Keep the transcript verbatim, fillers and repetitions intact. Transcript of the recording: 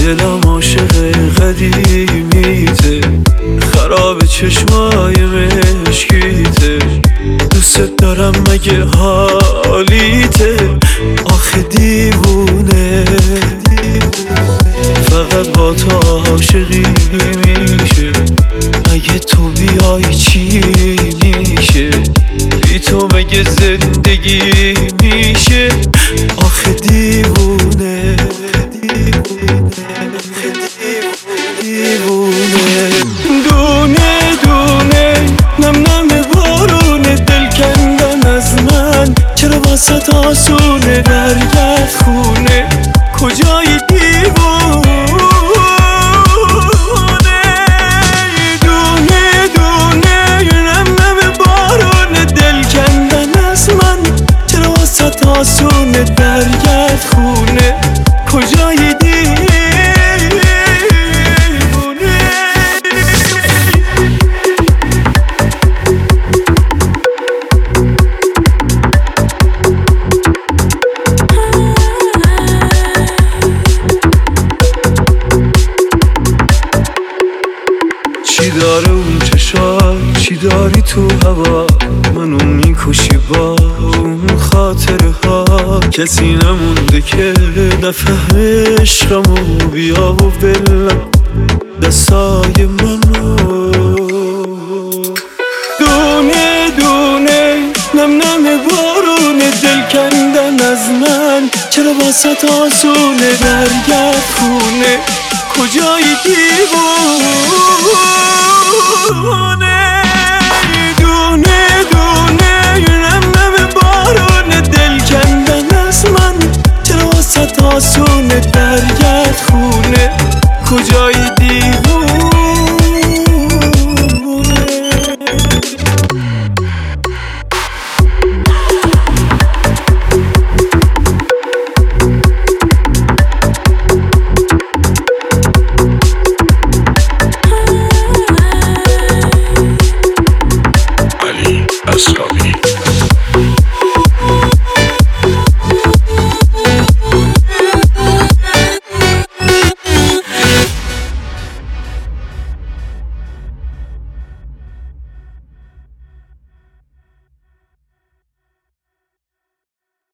دلم عاشق قدیمیته، خراب چشمای مشکیته، دوست دارم مگه حالیته، آخه دیوونه فقط با تو عاشقی میشه، اگه تو بیای چی میشه، بی تو مگه زندگی میشه، آخه دیوونه دیوونه دونه دونه نم نم بارون دل کندن از من، چرا واسه آسونه درگرد خونه، کجای دیوونه دونه دونه نم نم بارون دل کندن از من، چرا واسه آسونه درگرد خونه، کجای دیوونه. چی داره اون چشات، چی داری تو هوا، منو میکشی با اون خاطره ها، کسی نمونده که نفهم عشقمو، بیا و بلم دستای منو، دونه دونه نم نم بارون دل کندن از من، چرا واسه آسونه درگرد خونه، کجای دیوونه دونه دونه نم نم بارون دل کندن از من، چرا واسه آسونه درگرد خونه، کجای